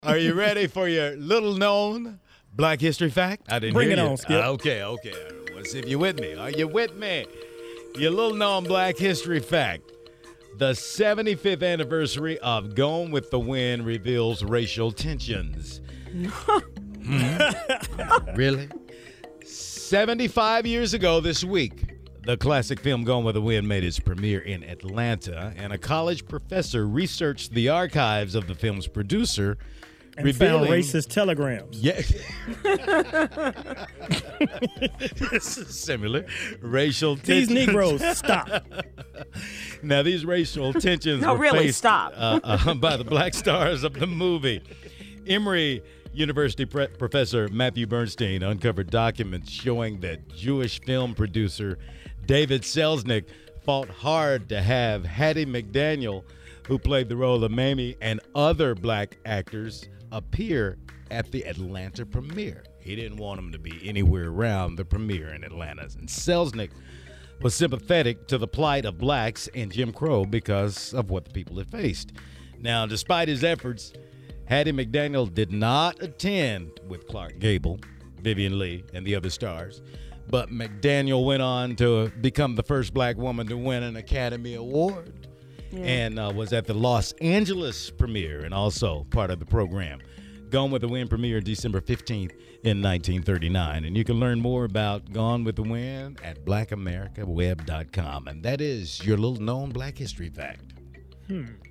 Are you ready for your little known Black History fact? I didn't Bring hear it you. on, Skip. Okay. Let's see if you're with me. Are you with me? Your little known Black History fact. The 75th anniversary of Gone with the Wind reveals racial tensions. Really? 75 years ago this week, the classic film Gone with the Wind made its premiere in Atlanta, and a college professor researched the archives of the film's producer, And revealing found racist telegrams. Yeah. This is similar. Racial These tensions. Negroes, stop. Now, these racial tensions No, were really, faced stop. By the black stars of the movie. Emory University professor Matthew Bernstein uncovered documents showing that Jewish film producer David Selznick fought hard to have Hattie McDaniel, who played the role of Mamie, and other black actors appear at the Atlanta premiere. He didn't want them to be anywhere around the premiere in Atlanta. And Selznick was sympathetic to the plight of blacks in Jim Crow because of what the people had faced. Now, despite his efforts, Hattie McDaniel did not attend with Clark Gable, Vivian Leigh, and the other stars. But McDaniel went on to become the first black woman to win an Academy Award. And was at the Los Angeles premiere and also part of the program. Gone with the Wind premiered December 15th in 1939. And you can learn more about Gone with the Wind at blackamericaweb.com. And that is your little known Black History fact.